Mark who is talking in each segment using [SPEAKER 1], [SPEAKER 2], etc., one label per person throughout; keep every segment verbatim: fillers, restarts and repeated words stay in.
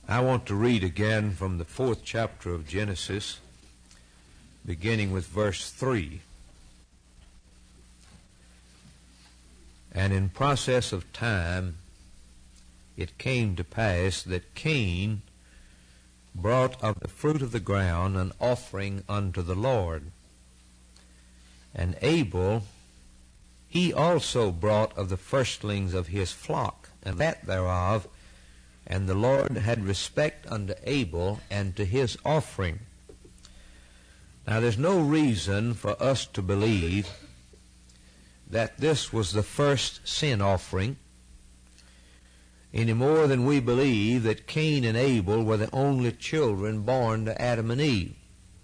[SPEAKER 1] I want to read again from the fourth chapter of Genesis, beginning with verse three. And in process of time, it came to pass that Cain brought of the fruit of the ground an offering unto the Lord. And Abel, he also brought of the firstlings of his flock, and that thereof. And the Lord had respect unto Abel and to his offering. Now there's no reason for us to believe that this was the first sin offering, any more than we believe that Cain and Abel were the only children born to Adam and Eve.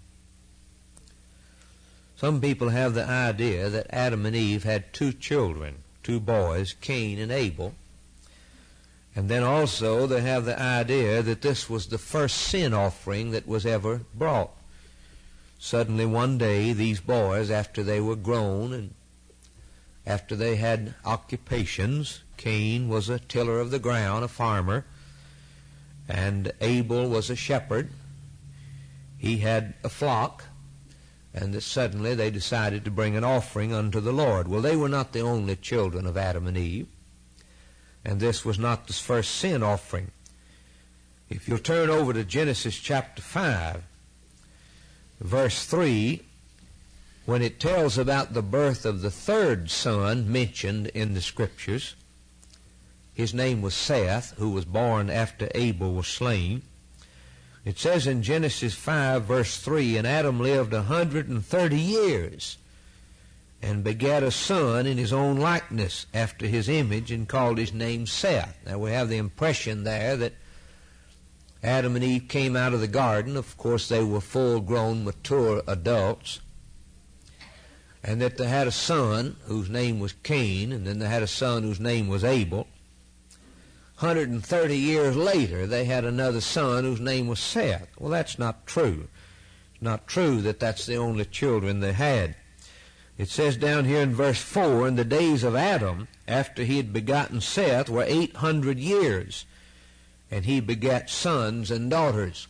[SPEAKER 1] Some people have the idea that Adam and Eve had two children, two boys, Cain and Abel. And then also they have the idea that this was the first sin offering that was ever brought. Suddenly one day these boys, after they were grown and after they had occupations, Cain was a tiller of the ground, a farmer, and Abel was a shepherd. He had a flock, and that suddenly they decided to bring an offering unto the Lord. Well, they were not the only children of Adam and Eve. And this was not the first sin offering. If you'll turn over to Genesis chapter five, verse three, when it tells about the birth of the third son mentioned in the Scriptures, his name was Seth, who was born after Abel was slain. It says in Genesis five, verse three, and Adam lived a hundred and thirty years, and begat a son in his own likeness, after his image, and called his name Seth. Now we have the impression there that Adam and Eve came out of the garden. Of course they were full-grown, mature adults. And that they had a son whose name was Cain, and then they had a son whose name was Abel. one hundred thirty years later they had another son whose name was Seth. Well, that's not true. It's not true that that's the only children they had. It says down here in verse four, in the days of Adam, after he had begotten Seth, were eight hundred years, and he begat sons and daughters.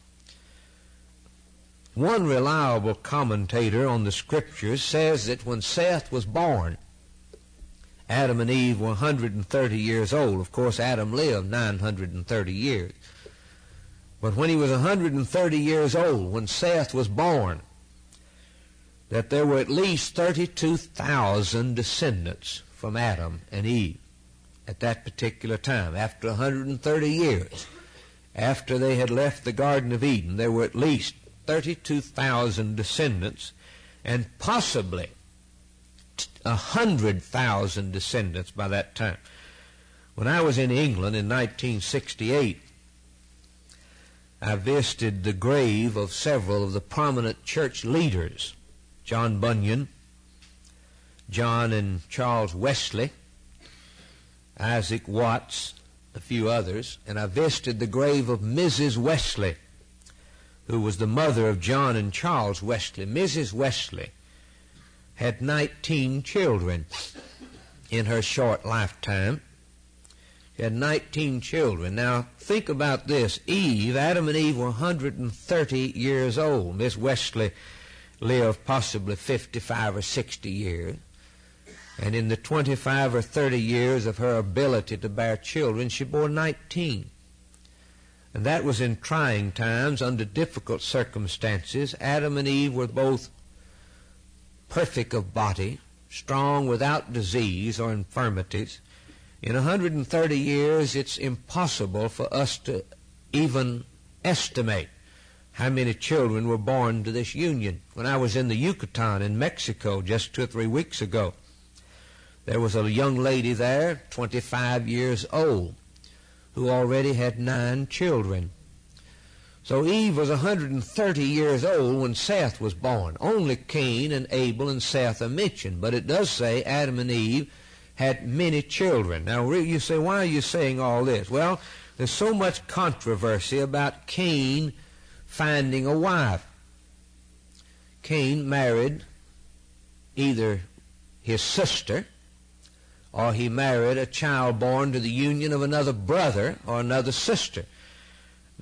[SPEAKER 1] One reliable commentator on the Scriptures says that when Seth was born, Adam and Eve were one hundred thirty years old. Of course, Adam lived nine hundred thirty years. But when he was one hundred thirty years old, when Seth was born, that there were at least thirty-two thousand descendants from Adam and Eve at that particular time. After one hundred thirty years, after they had left the Garden of Eden, there were at least thirty-two thousand descendants, and possibly one hundred thousand descendants by that time. When I was in England in nineteen sixty-eight, I visited the grave of several of the prominent church leaders, John Bunyan, John and Charles Wesley, Isaac Watts, a few others, and I visited the grave of Missus Wesley, who was the mother of John and Charles Wesley. Missus Wesley had nineteen children in her short lifetime. She had nineteen children. Now, think about this. Eve, Adam and Eve were one hundred thirty years old. Miss Wesley lived possibly fifty-five or sixty years. And in the twenty-five or thirty years of her ability to bear children, she bore nineteen. And that was in trying times, under difficult circumstances. Adam and Eve were both perfect of body, strong without disease or infirmities. In one hundred thirty years, it's impossible for us to even estimate how many children were born to this union. When I was in the Yucatan in Mexico just two or three weeks ago, there was a young lady there, twenty-five years old, who already had nine children. So Eve was one hundred thirty years old when Seth was born. Only Cain and Abel and Seth are mentioned, but it does say Adam and Eve had many children. Now you say, why are you saying all this? Well, there's so much controversy about Cain finding a wife. Cain married either his sister, or he married a child born to the union of another brother or another sister.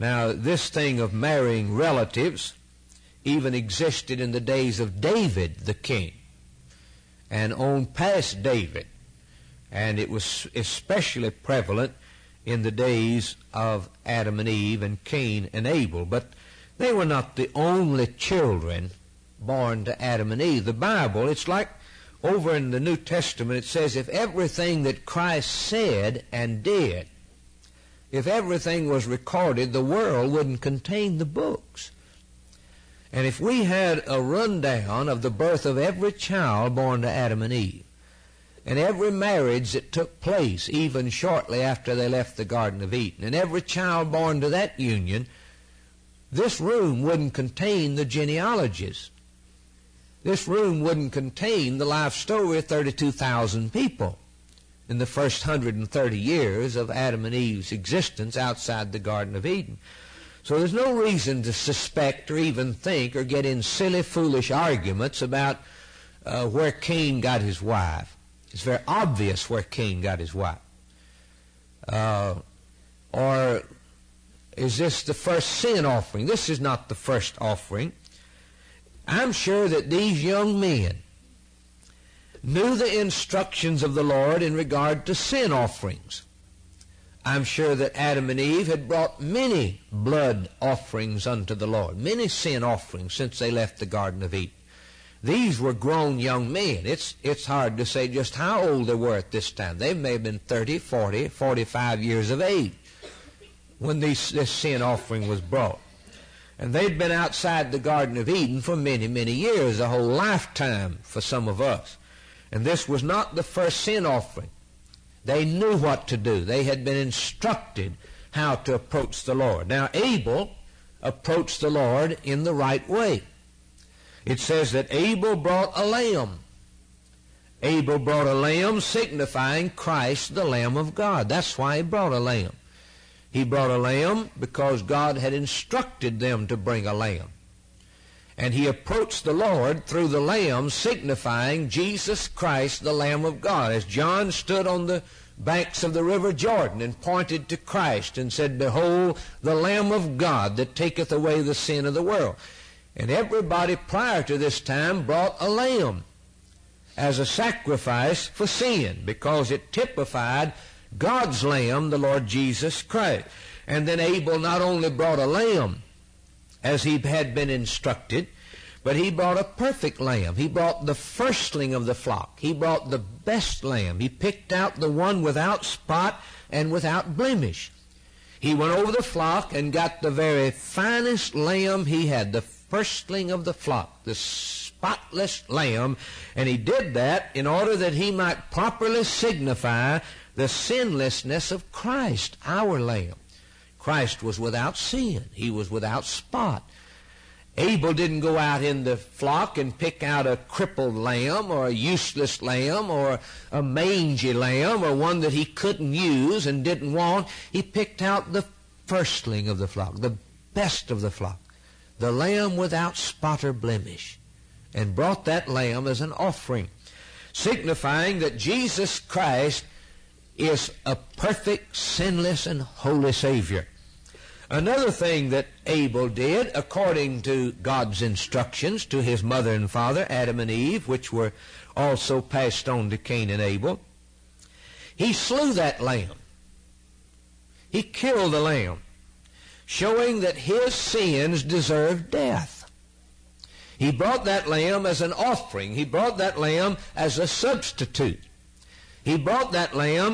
[SPEAKER 1] Now, this thing of marrying relatives even existed in the days of David the king, and on past David, and it was especially prevalent in the days of Adam and Eve and Cain and Abel. But they were not the only children born to Adam and Eve. The Bible, it's like over in the New Testament, it says if everything that Christ said and did, if everything was recorded, the world wouldn't contain the books. And if we had a rundown of the birth of every child born to Adam and Eve, and every marriage that took place even shortly after they left the Garden of Eden, and every child born to that union, this room wouldn't contain the genealogies. This room wouldn't contain the life story of thirty-two thousand people in the first one hundred thirty years of Adam and Eve's existence outside the Garden of Eden. So there's no reason to suspect or even think or get in silly, foolish arguments about uh, where Cain got his wife. It's very obvious where Cain got his wife. Uh, or is this the first sin offering? This is not the first offering. I'm sure that these young men knew the instructions of the Lord in regard to sin offerings. I'm sure that Adam and Eve had brought many blood offerings unto the Lord, many sin offerings since they left the Garden of Eden. These were grown young men. It's, it's hard to say just how old they were at this time. They may have been thirty, forty, forty-five years of age when these, this sin offering was brought. And they'd been outside the Garden of Eden for many, many years, a whole lifetime for some of us. And this was not the first sin offering. They knew what to do. They had been instructed how to approach the Lord. Now, Abel approached the Lord in the right way. It says that Abel brought a lamb. Abel brought a lamb signifying Christ, the Lamb of God. That's why he brought a lamb. He brought a lamb because God had instructed them to bring a lamb. And he approached the Lord through the lamb, signifying Jesus Christ, the Lamb of God. As John stood on the banks of the river Jordan and pointed to Christ and said, "Behold, the Lamb of God that taketh away the sin of the world." And everybody prior to this time brought a lamb as a sacrifice for sin, because it typified God's Lamb, the Lord Jesus Christ. And then Abel not only brought a lamb as he had been instructed, but he brought a perfect lamb. He brought the firstling of the flock. He brought the best lamb. He picked out the one without spot and without blemish. He went over the flock and got the very finest lamb he had, the firstling of the flock, the spotless lamb, and he did that in order that he might properly signify the sinlessness of Christ, our lamb. Christ was without sin. He was without spot. Abel didn't go out in the flock and pick out a crippled lamb or a useless lamb or a mangy lamb or one that he couldn't use and didn't want. He picked out the firstling of the flock, the best of the flock, the lamb without spot or blemish, and brought that lamb as an offering, signifying that Jesus Christ is a perfect, sinless, and holy Savior. Another thing that Abel did, according to God's instructions to his mother and father, Adam and Eve, which were also passed on to Cain and Abel, he slew that lamb. He killed the lamb, showing that his sins deserved death. He brought that lamb as an offering. He brought that lamb as a substitute. He brought that lamb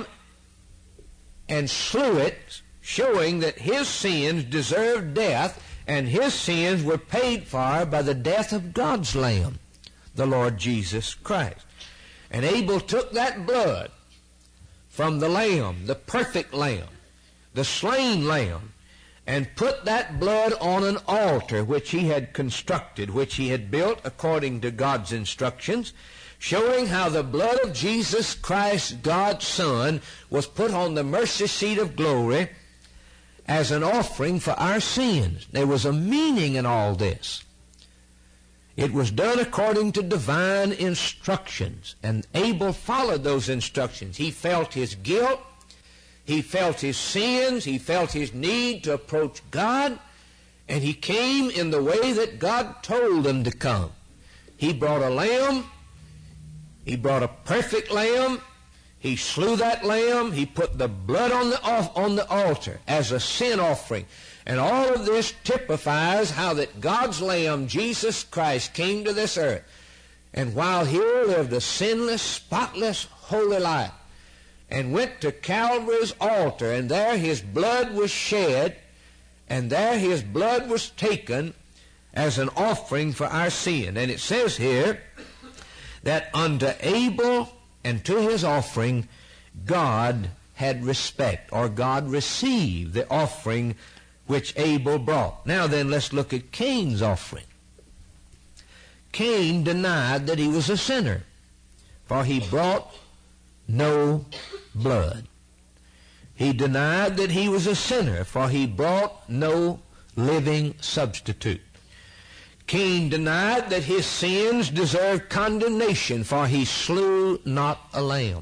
[SPEAKER 1] and slew it, showing that his sins deserved death, and his sins were paid for by the death of God's Lamb, the Lord Jesus Christ. And Abel took that blood from the lamb, the perfect lamb, the slain lamb, and put that blood on an altar which he had constructed, which he had built according to God's instructions, showing how the blood of Jesus Christ, God's Son, was put on the mercy seat of glory as an offering for our sins. There was a meaning in all this. It was done according to divine instructions, and Abel followed those instructions. He felt his guilt. He felt his sins. He felt his need to approach God. And he came in the way that God told him to come. He brought a lamb. He brought a perfect lamb. He slew that lamb. He put the blood on the, on the altar as a sin offering. And all of this typifies how that God's Lamb, Jesus Christ, came to this earth. And while here lived a sinless, spotless, holy life. And went to Calvary's altar. And there his blood was shed. And there his blood was taken as an offering for our sin. And it says here that unto Abel and to his offering God had respect, or God received the offering which Abel brought. Now then, let's look at Cain's offering. Cain denied that he was a sinner, for he brought no blood. He denied that he was a sinner, for he brought no living substitute. Cain denied that his sins deserved condemnation, for he slew not a lamb.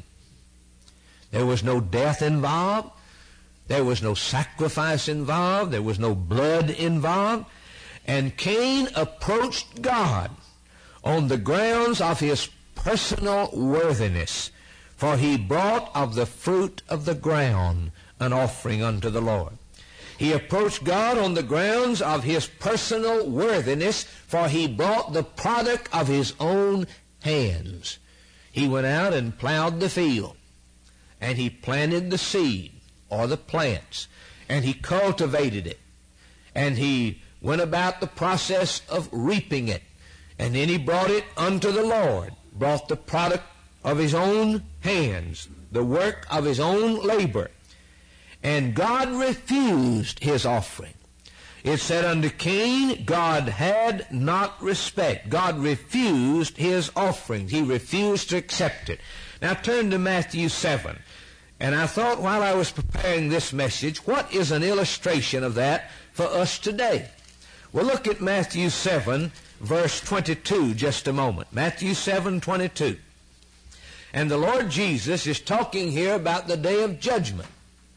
[SPEAKER 1] There was no death involved. There was no sacrifice involved. There was no blood involved. And Cain approached God on the grounds of his personal worthiness, for he brought of the fruit of the ground an offering unto the Lord. He approached God on the grounds of his personal worthiness, for he brought the product of his own hands. He went out and plowed the field, and he planted the seed, or the plants, and he cultivated it, and he went about the process of reaping it, and then he brought it unto the Lord, brought the product of his own hands, the work of his own labor. And God refused his offering. It said unto Cain, God had not respect. God refused his offerings. He refused to accept it. Now turn to Matthew seven. And I thought while I was preparing this message, what is an illustration of that for us today? Well, look at Matthew seven, verse twenty-two, just a moment. Matthew seven, twenty-two. And the Lord Jesus is talking here about the day of judgment.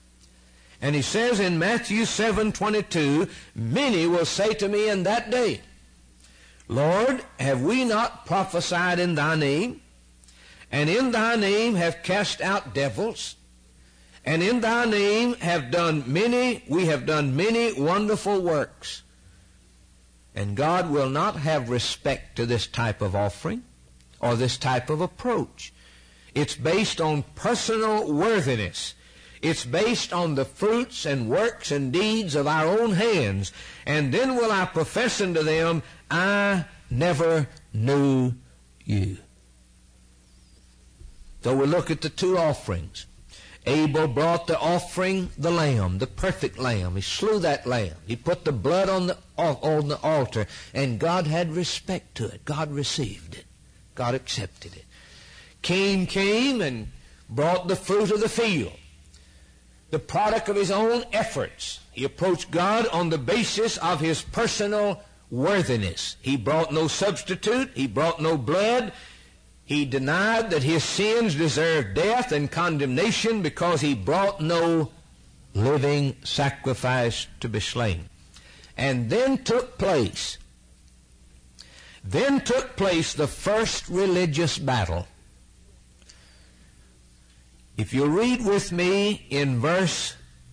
[SPEAKER 1] And he says in Matthew seven, twenty-two, many will say to me in that day, Lord, have we not prophesied in thy name? And in thy name have cast out devils? And in thy name have done many, we have done many wonderful works. And God will not have respect to this type of offering or this type of approach. It's based on personal worthiness. It's based on the fruits and works and deeds of our own hands. And then will I profess unto them, I never knew you. So we look at the two offerings. Abel brought the offering, the lamb, the perfect lamb. He slew that lamb. He put the blood on the, on the altar, and God had respect to it. God received it. God accepted it. Cain came and brought the fruit of the field, the product of his own efforts. He approached God on the basis of his personal worthiness. He brought no substitute. He brought no blood. He denied that his sins deserved death and condemnation because he brought no living sacrifice to be slain. And then took place, then took place the first religious battle. If you read with me in verse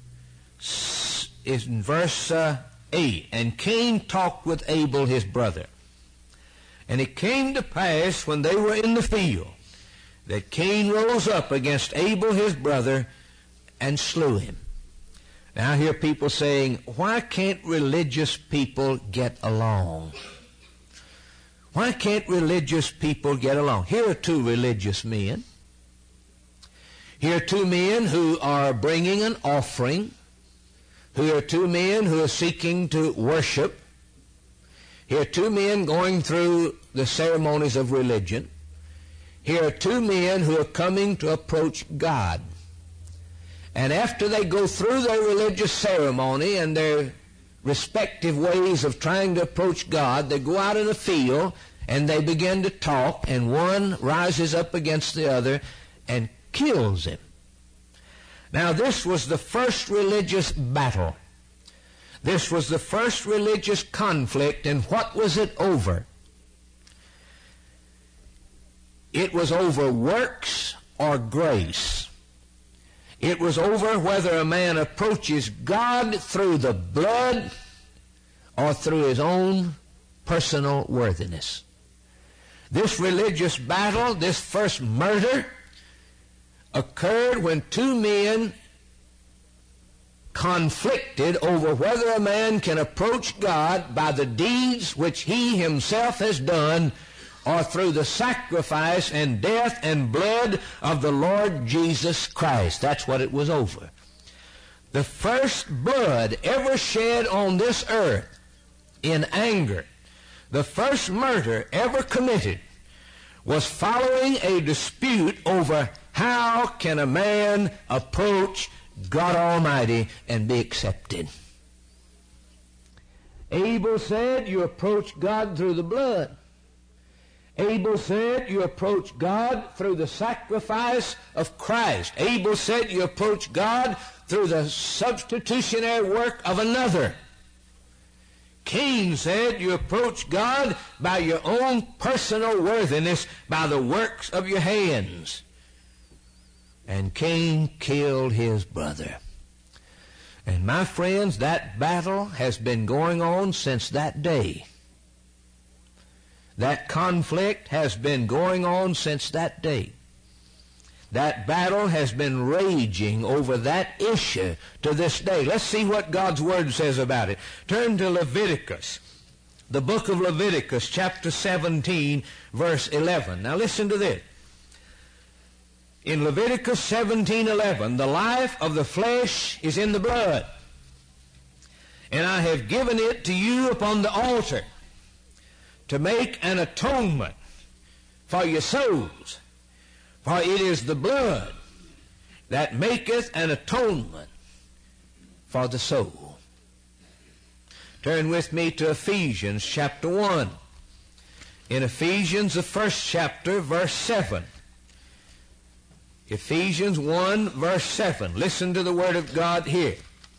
[SPEAKER 1] in verse uh, eight, and Cain talked with Abel his brother. And it came to pass when they were in the field that Cain rose up against Abel his brother and slew him. Now I hear people saying, why can't religious people get along? Why can't religious people get along? Here are two religious men. Here are two men who are bringing an offering. Here are two men who are seeking to worship. Here are two men going through the ceremonies of religion. Here are two men who are coming to approach God. And after they go through their religious ceremony and their respective ways of trying to approach God, they go out in a field and they begin to talk, and one rises up against the other and kills him. Now, this was the first religious battle. This was the first religious conflict, and what was it over? It was over works or grace. It was over whether a man approaches God through the blood or through his own personal worthiness. This religious battle, this first murder, occurred when two men conflicted over whether a man can approach God by the deeds which he himself has done or through the sacrifice and death and blood of the Lord Jesus Christ. That's what it was over. The first blood ever shed on this earth in anger, the first murder ever committed, was following a dispute over how can a man approach God Almighty and be accepted. Abel said, you approach God through the blood. Abel said, you approach God through the sacrifice of Christ. Abel said, you approach God through the substitutionary work of another. Cain said, you approach God by your own personal worthiness, by the works of your hands. And Cain killed his brother. And my friends, that battle has been going on since that day. That conflict has been going on since that day. That battle has been raging over that issue to this day. Let's see what God's Word says about it. Turn to Leviticus, the book of Leviticus, chapter seventeen, verse eleven. Now listen to this. In Leviticus seventeen eleven, the life of the flesh is in the blood, and I have given it to you upon the altar to make an atonement for your souls. For it is the blood that maketh an atonement for the soul. Turn with me to Ephesians chapter one. In Ephesians, the first chapter, verse seven. Ephesians one, verse seven. Listen to the Word of God here.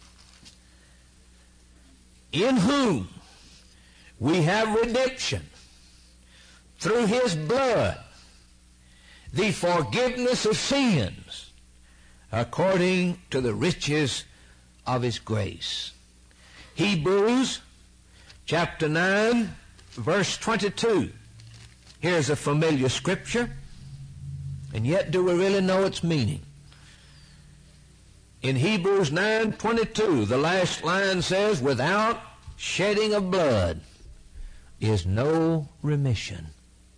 [SPEAKER 1] In whom we have redemption through His blood, the forgiveness of sins, according to the riches of His grace. Hebrews chapter nine, verse twenty-two. Here's a familiar scripture, and yet do we really know its meaning? In Hebrews nine twenty-two, the last line says, without shedding of blood is no remission.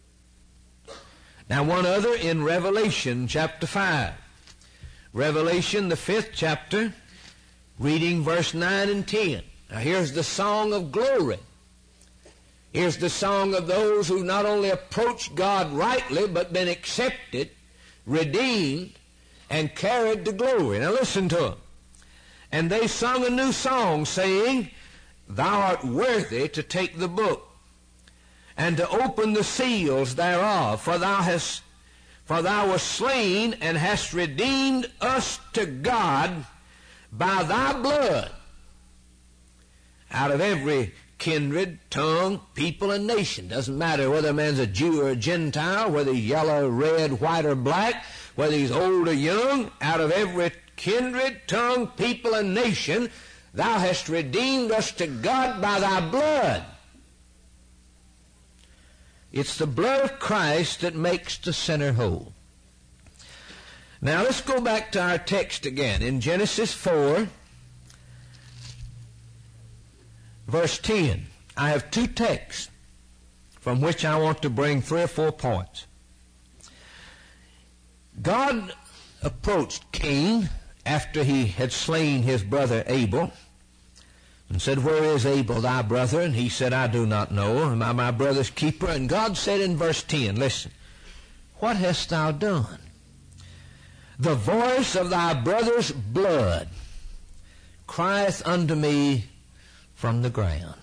[SPEAKER 1] Now one other in Revelation chapter five. Revelation, the fifth chapter, reading verse nine and ten. Now here's the song of glory. Here's the song of those who not only approached God rightly, but been accepted, redeemed, and carried to glory. Now listen to them. And they sung a new song, saying, Thou art worthy to take the book, and to open the seals thereof, for thou hast, for thou wast slain, and hast redeemed us to God by thy blood, out of every kindred, tongue, people, and nation. Doesn't matter whether a man's a Jew or a Gentile, whether he's yellow, red, white, or black, whether he's old or young, out of every kindred, tongue, people, and nation, thou hast redeemed us to God by thy blood. It's the blood of Christ that makes the sinner whole. Now let's go back to our text again. In Genesis four, verse ten, I have two texts from which I want to bring three or four points. God approached Cain after he had slain his brother Abel and said, Where is Abel thy brother? And he said, I do not know. Am I my brother's keeper? And God said in verse ten, listen, What hast thou done? The voice of thy brother's blood crieth unto me from the ground.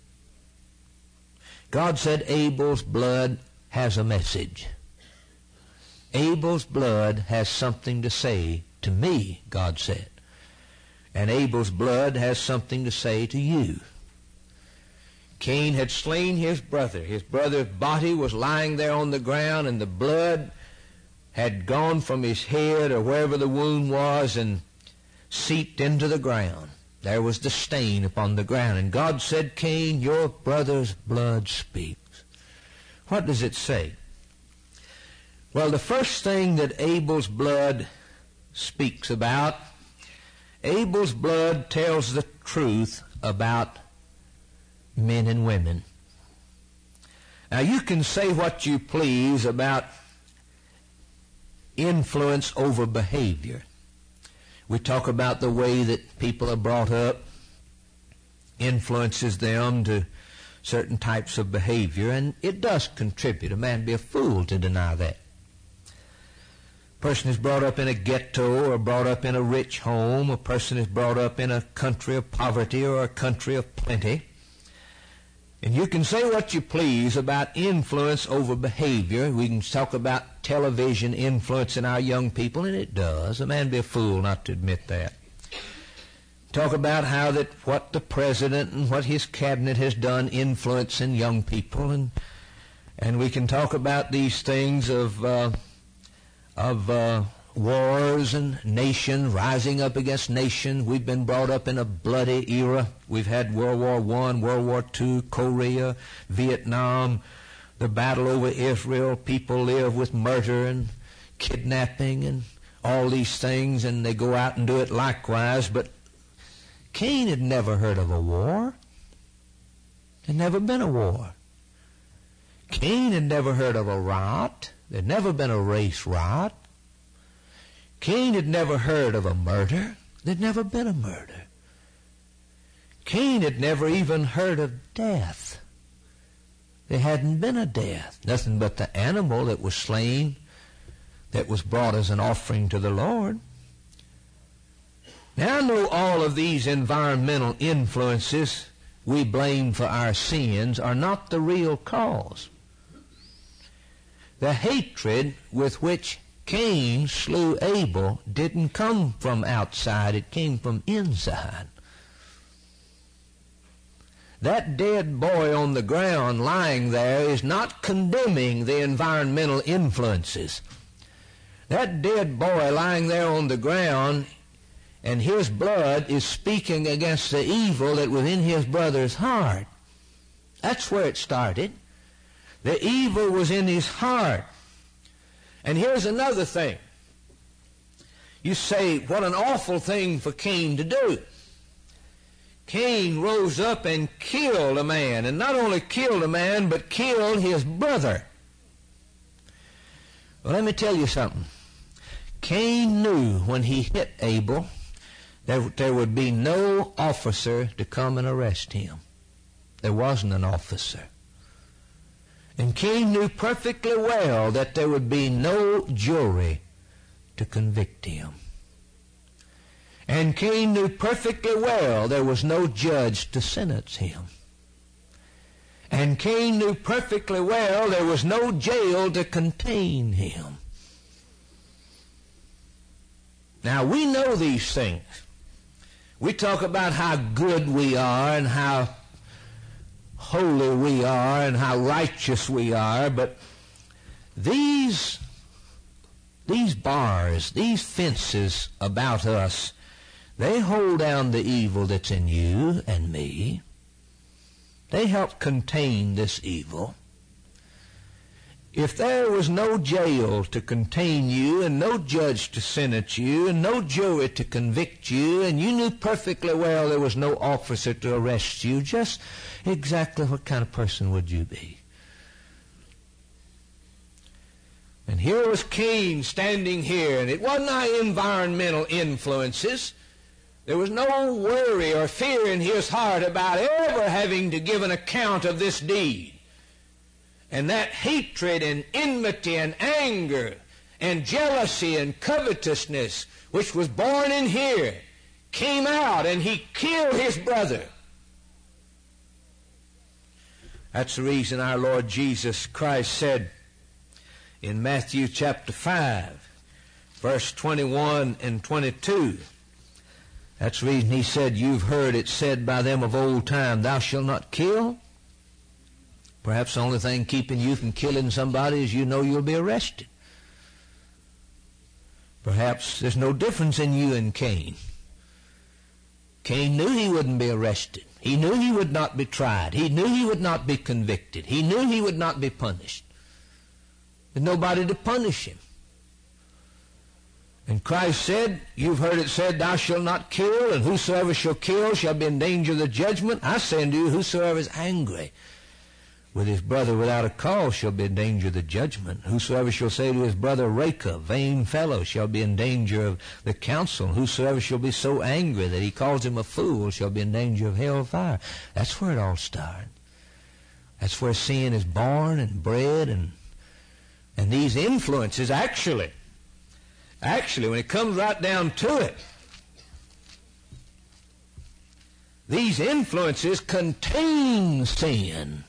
[SPEAKER 1] God said Abel's blood has a message. Abel's blood has something to say to me, God said. And Abel's blood has something to say to you. Cain had slain his brother. His brother's body was lying there on the ground, and the blood had gone from his head or wherever the wound was and seeped into the ground. There was the stain upon the ground. And God said, Cain, your brother's blood speaks. What does it say? Well, the first thing that Abel's blood speaks about, Abel's blood tells the truth about men and women. Now, you can say what you please about influence over behavior. We talk about the way that people are brought up influences them to certain types of behavior, and it does contribute. A man would be a fool to deny that. A person is brought up in a ghetto or brought up in a rich home. A person is brought up in a country of poverty or a country of plenty. And you can say what you please about influence over behavior. We can talk about television influencing our young people, and it does. A man would be a fool not to admit that. Talk about how that what the president and what his cabinet has done influencing young people, and and we can talk about these things of uh, of uh, wars and nation rising up against nation. We've been brought up in a bloody era. We've had World War One, World War Two, Korea, Vietnam, the battle over Israel. People live with murder and kidnapping and all these things, and they go out and do it likewise. But Cain had never heard of a war. There'd never been a war. Cain had never heard of a riot. There'd never been a race riot. Cain had never heard of a murder. There'd never been a murder. Cain had never even heard of death. There hadn't been a death. Nothing but the animal that was slain, that was brought as an offering to the Lord. Now, I know all of these environmental influences we blame for our sins are not the real cause. The hatred with which Cain slew Abel didn't come from outside, it came from inside. That dead boy on the ground lying there is not condemning the environmental influences. That dead boy lying there on the ground, and his blood is speaking against the evil that was in his brother's heart. That's where it started. The evil was in his heart. And here's another thing. You say, what an awful thing for Cain to do. Cain rose up and killed a man, and not only killed a man, but killed his brother. Well, let me tell you something. Cain knew when he hit Abel that there would be no officer to come and arrest him. There wasn't an officer. And Cain knew perfectly well that there would be no jury to convict him. And Cain knew perfectly well there was no judge to sentence him. And Cain knew perfectly well there was no jail to contain him. Now, we know these things. We talk about how good we are and how holy we are and how righteous we are, but these, these bars, these fences about us, they hold down the evil that's in you and me. They help contain this evil. If there was no jail to contain you and no judge to sentence you and no jury to convict you, and you knew perfectly well there was no officer to arrest you, just exactly what kind of person would you be? And here was Cain standing here, and it wasn't our environmental influences. There was no worry or fear in his heart about ever having to give an account of this deed. And that hatred and enmity and anger and jealousy and covetousness which was born in here came out, and he killed his brother. That's the reason our Lord Jesus Christ said in Matthew chapter five, verse twenty-one and twenty-two. That's the reason he said, you've heard it said by them of old time, thou shalt not kill. Perhaps the only thing keeping you from killing somebody is you know you'll be arrested. Perhaps there's no difference in you and Cain. Cain knew he wouldn't be arrested. He knew he would not be tried. He knew he would not be convicted. He knew he would not be punished. There's nobody to punish him. And Christ said, you've heard it said, thou shalt not kill, and whosoever shall kill shall be in danger of the judgment. I say unto you, whosoever is angry with his brother without a cause shall be in danger of the judgment. Whosoever shall say to his brother, Raca, vain fellow, shall be in danger of the council. Whosoever shall be so angry that he calls him a fool shall be in danger of hell fire. That's where it all started. That's where sin is born and bred, and and these influences actually, actually, when it comes right down to it, these influences contain sin.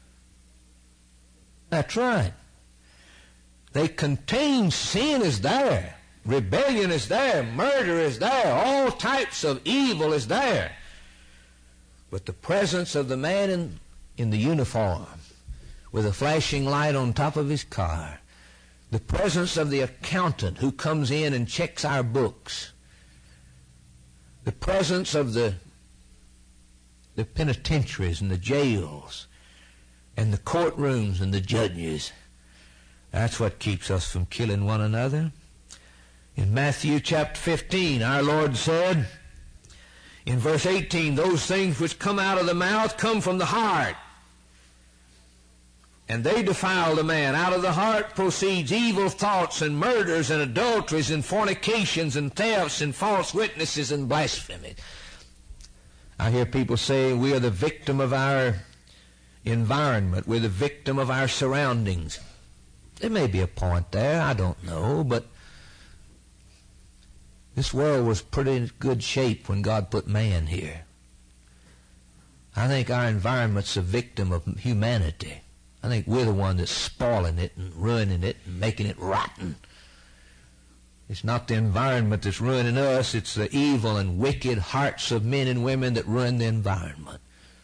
[SPEAKER 1] That's right. They contain sin is there. Rebellion is there. Murder is there. All types of evil is there. But the presence of the man in, in the uniform with a flashing light on top of his car, the presence of the accountant who comes in and checks our books, the presence of the, the penitentiaries and the jails, and the courtrooms and the judges. That's what keeps us from killing one another. In Matthew chapter fifteen, our Lord said, in verse eighteen, those things which come out of the mouth come from the heart, and they defile the man. Out of the heart proceeds evil thoughts and murders and adulteries and fornications and thefts and false witnesses and blasphemy. I hear people say we are the victim of our environment. We're the victim of our surroundings. There may be a point there, I don't know, but this world was pretty good shape when God put man here. I think our environment's a victim of humanity. I think we're the one that's spoiling it and ruining it and making it rotten. It's not the environment that's ruining us, it's the evil and wicked hearts of men and women that ruin the environment.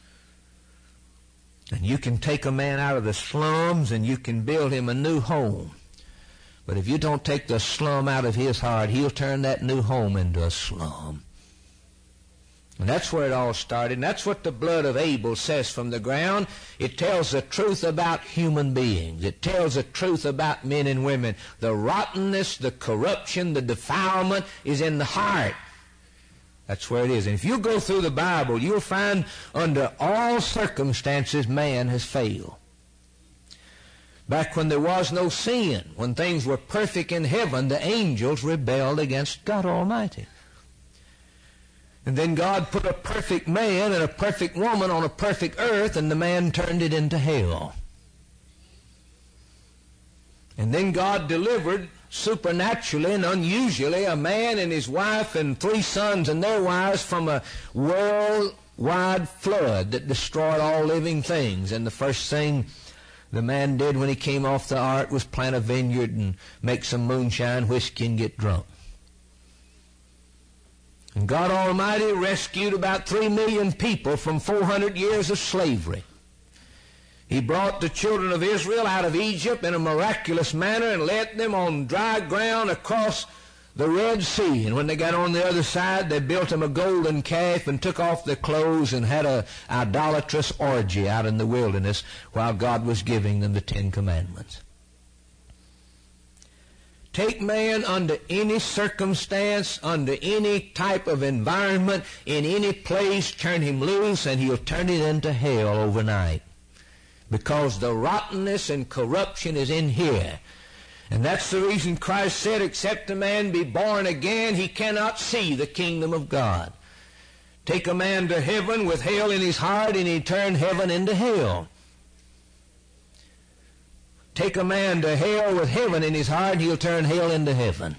[SPEAKER 1] And you can take a man out of the slums and you can build him a new home. But if you don't take the slum out of his heart, he'll turn that new home into a slum. And that's where it all started. And that's what the blood of Abel says from the ground. It tells the truth about human beings. It tells the truth about men and women. The rottenness, the corruption, the defilement is in the heart. That's where it is. And if you go through the Bible, you'll find under all circumstances man has failed. Back when there was no sin, when things were perfect in heaven, the angels rebelled against God Almighty. And then God put a perfect man and a perfect woman on a perfect earth, and the man turned it into hell. And then God delivered supernaturally and unusually a man and his wife and three sons and their wives from a worldwide flood that destroyed all living things. And the first thing the man did when he came off the ark was plant a vineyard and make some moonshine, whiskey, and get drunk. And God Almighty rescued about three million people from four hundred years of slavery. He brought the children of Israel out of Egypt in a miraculous manner and led them on dry ground across the Red Sea. And when they got on the other side, they built them a golden calf and took off their clothes and had an idolatrous orgy out in the wilderness while God was giving them the Ten Commandments. Take man under any circumstance, under any type of environment, in any place, turn him loose, and he'll turn it into hell overnight. Because the rottenness and corruption is in here. And that's the reason Christ said, except a man be born again, he cannot see the kingdom of God. Take a man to heaven with hell in his heart, and he turn heaven into hell. Take a man to hell with heaven in his heart, and he'll turn hell into heaven.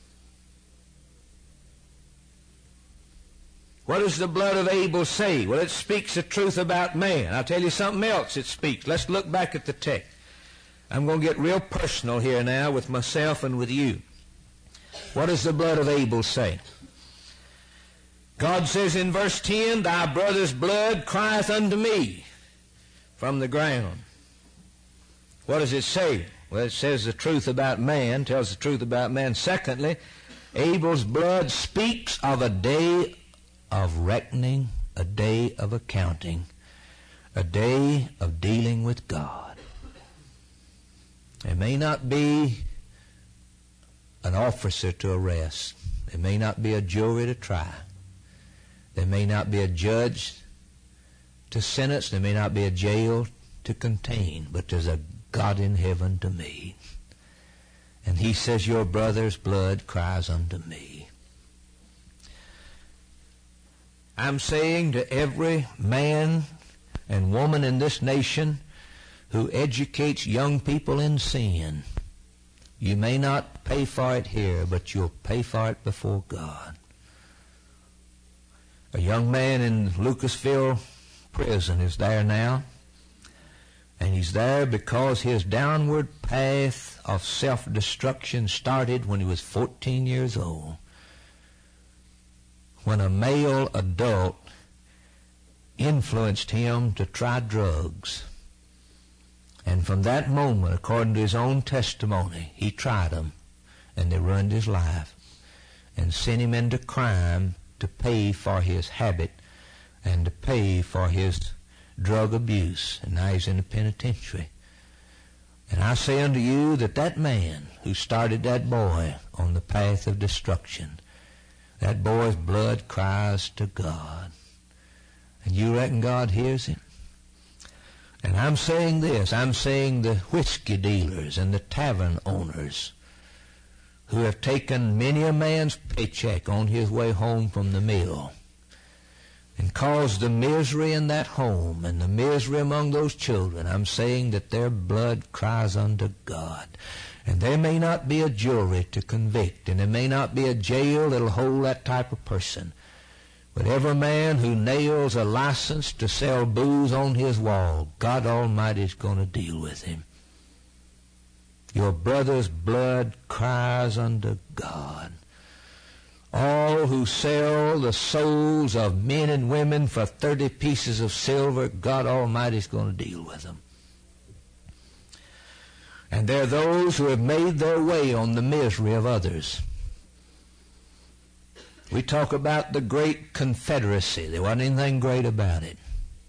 [SPEAKER 1] What does the blood of Abel say? Well, it speaks the truth about man. I'll tell you something else it speaks. Let's look back at the text. I'm going to get real personal here now with myself and with you. What does the blood of Abel say? God says in verse ten, thy brother's blood crieth unto me from the ground. What does it say? Well, it says the truth about man, tells the truth about man. Secondly, Abel's blood speaks of a day of reckoning, a day of accounting, a day of dealing with God. There may not be an officer to arrest. There may not be a jury to try. There may not be a judge to sentence. There may not be a jail to contain. But there's a God in heaven to me. And he says, your brother's blood cries unto me. I'm saying to every man and woman in this nation who educates young people in sin, you may not pay for it here, but you'll pay for it before God. A young man in Lucasville prison is there now, and he's there because his downward path of self-destruction started when he was fourteen years old, when a male adult influenced him to try drugs. And from that moment, according to his own testimony, he tried them, and they ruined his life and sent him into crime to pay for his habit and to pay for his drug abuse. And now he's in the penitentiary. And I say unto you that that man who started that boy on the path of destruction, that boy's blood cries to God. And you reckon God hears him? And I'm saying this, I'm saying the whiskey dealers and the tavern owners who have taken many a man's paycheck on his way home from the mill and caused the misery in that home and the misery among those children, I'm saying that their blood cries unto God. And there may not be a jury to convict, and there may not be a jail that'll hold that type of person. But every man who nails a license to sell booze on his wall, God Almighty is going to deal with him. Your brother's blood cries unto God. All who sell the souls of men and women for thirty pieces of silver, God Almighty is going to deal with them. And there are those who have made their way on the misery of others. We talk about the great Confederacy. There wasn't anything great about it.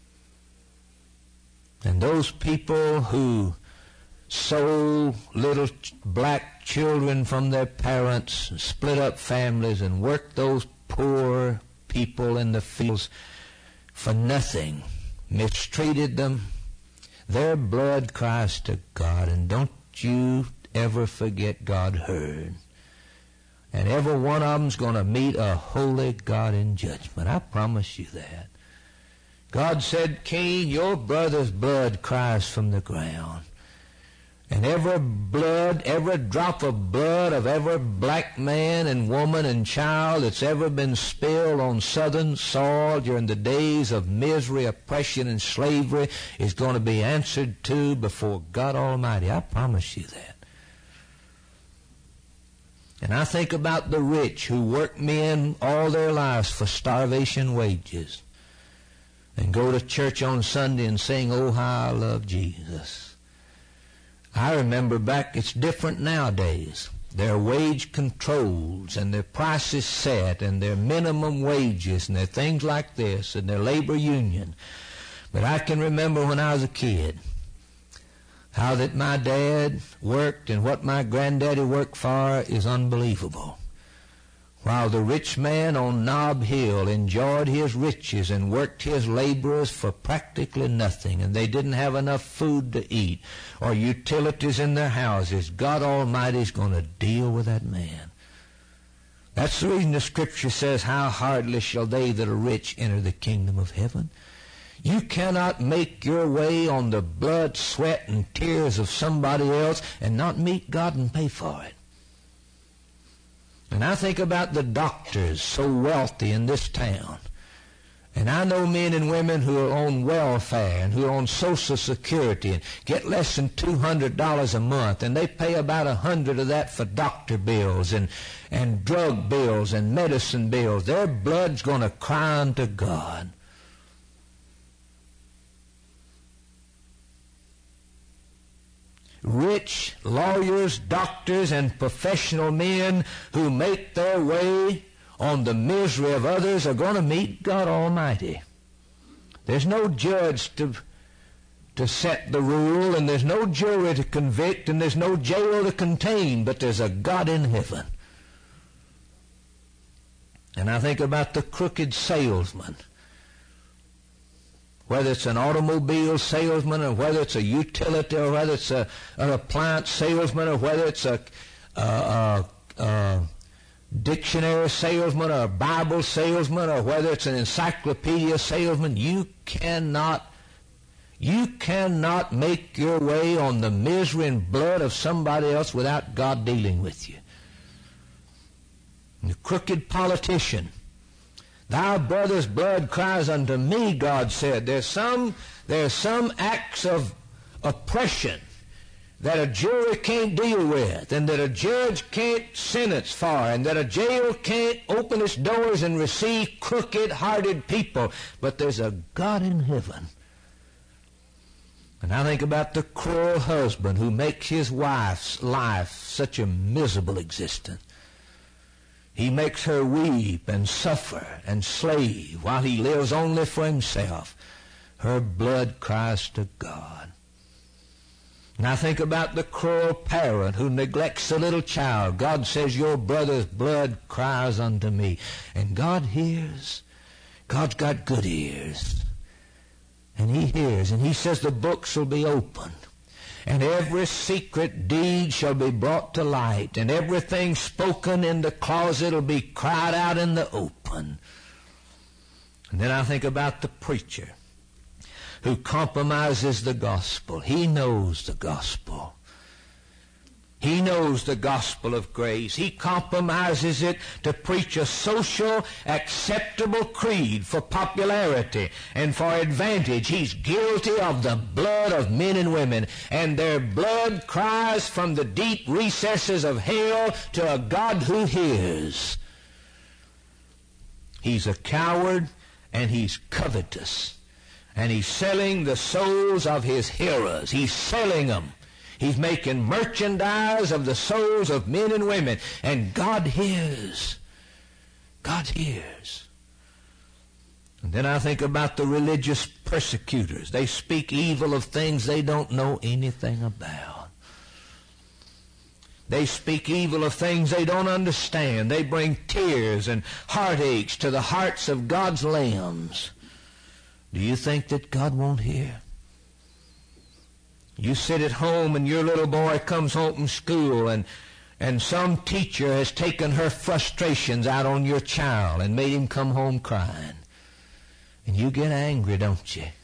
[SPEAKER 1] And those people who sold little black children from their parents, and split up families, and worked those poor people in the fields for nothing, mistreated them, their blood cries to God. And don't you ever forget God heard. And every one of them's going to meet a holy God in judgment. I promise you that. God said, Cain, your brother's blood cries from the ground. And every blood, every drop of blood of every black man and woman and child that's ever been spilled on southern soil during the days of misery, oppression, and slavery is going to be answered to before God Almighty. I promise you that. And I think about the rich who work men all their lives for starvation wages and go to church on Sunday and sing, oh, how I love Jesus. I remember back, it's different nowadays. There are wage controls, and their prices set, and their minimum wages, and there are things like this, and their labor union. But I can remember when I was a kid, how that my dad worked and what my granddaddy worked for is unbelievable. While the rich man on Nob Hill enjoyed his riches and worked his laborers for practically nothing, and they didn't have enough food to eat or utilities in their houses, God Almighty is going to deal with that man. That's the reason the Scripture says, how hardly shall they that are rich enter the kingdom of heaven. You cannot make your way on the blood, sweat, and tears of somebody else and not meet God and pay for it. And I think about the doctors so wealthy in this town. And I know men and women who are on welfare and who are on Social Security and get less than two hundred dollars a month, and they pay about a hundred of that for doctor bills and, and drug bills and medicine bills. Their blood's going to cry unto God. Rich lawyers, doctors, and professional men who make their way on the misery of others are going to meet God Almighty. There's no judge to, to set the rule, and there's no jury to convict, and there's no jail to contain, but there's a God in heaven. And I think about the crooked salesman. Whether it's an automobile salesman, or whether it's a utility, or whether it's a, an appliance salesman, or whether it's a, a, a, a dictionary salesman, or a Bible salesman, or whether it's an encyclopedia salesman, you cannot, you cannot make your way on the misery and blood of somebody else without God dealing with you. And the crooked politician, thy brother's blood cries unto me, God said. There's some, there's some acts of oppression that a jury can't deal with, and that a judge can't sentence for, and that a jail can't open its doors and receive crooked-hearted people. But there's a God in heaven. And I think about the cruel husband who makes his wife's life such a miserable existence. He makes her weep and suffer and slave while he lives only for himself. Her blood cries to God. And I think about the cruel parent who neglects the little child. God says, your brother's blood cries unto me. And God hears. God's got good ears. And he hears. And he says the books will be opened. And every secret deed shall be brought to light. And everything spoken in the closet will be cried out in the open. And then I think about the preacher who compromises the gospel. He knows the gospel. He knows the gospel of grace. He compromises it to preach a social, acceptable creed for popularity and for advantage. He's guilty of the blood of men and women, and their blood cries from the deep recesses of hell to a God who hears. He's a coward, and he's covetous. And he's selling the souls of his hearers. He's selling them. He's making merchandise of the souls of men and women. And God hears. God hears. And then I think about the religious persecutors. They speak evil of things they don't know anything about. They speak evil of things they don't understand. They bring tears and heartaches to the hearts of God's lambs. Do you think that God won't hear? You sit at home and your little boy comes home from school, and, and some teacher has taken her frustrations out on your child and made him come home crying. And you get angry, don't you?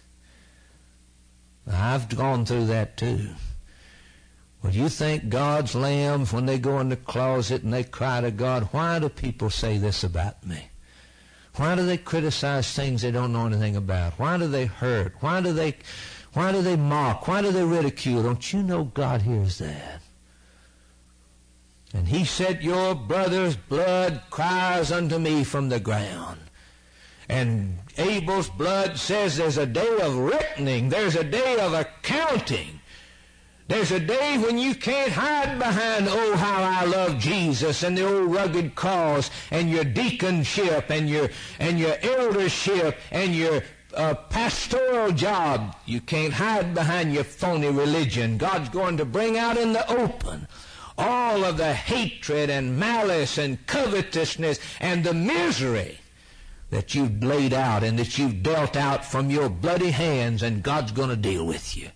[SPEAKER 1] I've gone through that too. Well, you think God's lambs, when they go in the closet and they cry to God, why do people say this about me? Why do they criticize things they don't know anything about? Why do they hurt? Why do they, why do they mock? Why do they ridicule? Don't you know God hears that? And he said, your brother's blood cries unto me from the ground. And Abel's blood says there's a day of reckoning. There's a day of accounting. There's a day when you can't hide behind, oh, how I love Jesus, and the old rugged cross, and your deaconship, and your and your eldership, and your uh, pastoral job. You can't hide behind your phony religion. God's going to bring out in the open all of the hatred and malice and covetousness and the misery that you've laid out and that you've dealt out from your bloody hands, and God's going to deal with you.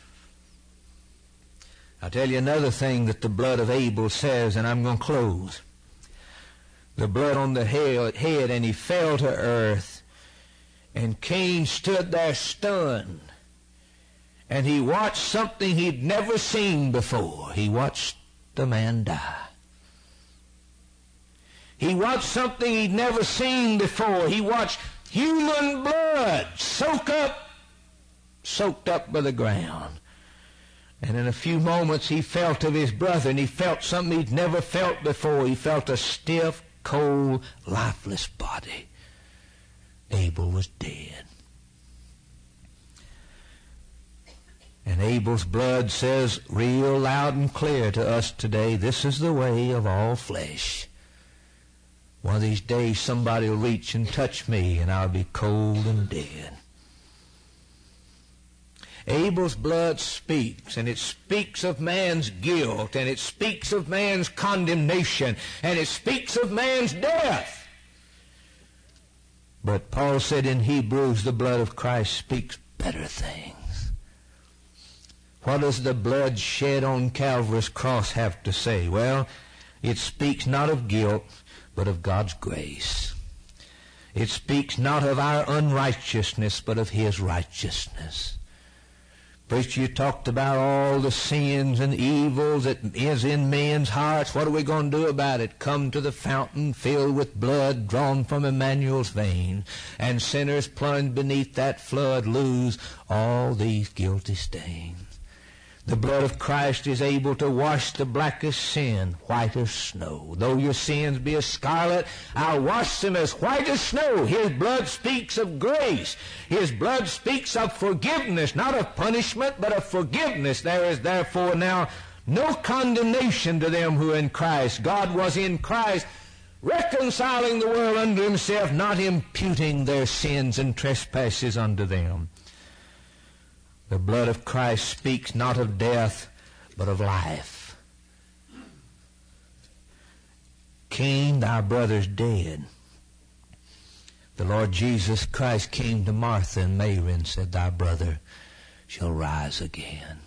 [SPEAKER 1] I'll tell you another thing that the blood of Abel says, and I'm going to close. The blood on the head, and he fell to earth, and Cain stood there stunned, and he watched something he'd never seen before. He watched the man die. He watched something he'd never seen before. He watched human blood soak up, soaked up by the ground. And in a few moments he felt of his brother, and he felt something he'd never felt before. He felt a stiff, cold, lifeless body. Abel was dead. And Abel's blood says real loud and clear to us today, this is the way of all flesh. One of these days somebody will reach and touch me, and I'll be cold and dead. Abel's blood speaks, and it speaks of man's guilt, and it speaks of man's condemnation, and it speaks of man's death. But Paul said in Hebrews, the blood of Christ speaks better things. What does the blood shed on Calvary's cross have to say? Well, it speaks not of guilt, but of God's grace. It speaks not of our unrighteousness, but of His righteousness. Preacher, you talked about all the sins and evils that is in men's hearts. What are we going to do about it? Come to the fountain filled with blood drawn from Emmanuel's vein, and sinners plunged beneath that flood lose all these guilty stains. The blood of Christ is able to wash the blackest sin white as snow. Though your sins be as scarlet, I'll wash them as white as snow. His blood speaks of grace. His blood speaks of forgiveness, not of punishment, but of forgiveness. There is therefore now no condemnation to them who are in Christ. God was in Christ, reconciling the world unto Himself, not imputing their sins and trespasses unto them. The blood of Christ speaks not of death, but of life. Cain, thy brother's dead. The Lord Jesus Christ came to Martha and Mary and said, thy brother shall rise again.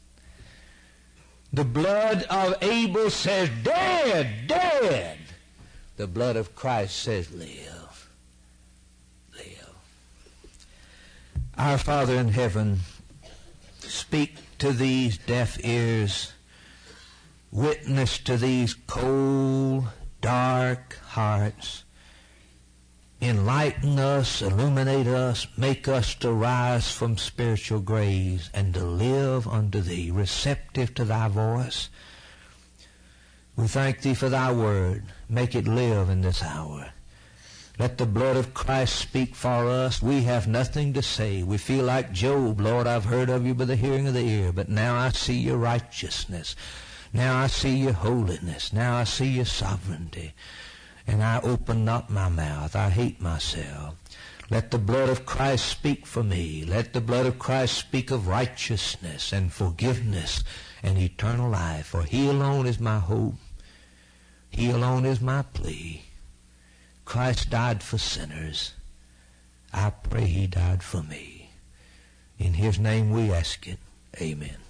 [SPEAKER 1] The blood of Abel says, dead, dead. The blood of Christ says, live, live. Our Father in heaven, speak to these deaf ears, witness to these cold, dark hearts. Enlighten us, illuminate us, make us to rise from spiritual graves and to live unto Thee, receptive to Thy voice. We thank Thee for Thy word. Make it live in this hour. Let the blood of Christ speak for us. We have nothing to say. We feel like Job, Lord, I've heard of You by the hearing of the ear, but now I see Your righteousness. Now I see Your holiness. Now I see Your sovereignty. And I open not my mouth. I hate myself. Let the blood of Christ speak for me. Let the blood of Christ speak of righteousness and forgiveness and eternal life. For He alone is my hope. He alone is my plea. Christ died for sinners. I pray He died for me. In His name we ask it. Amen.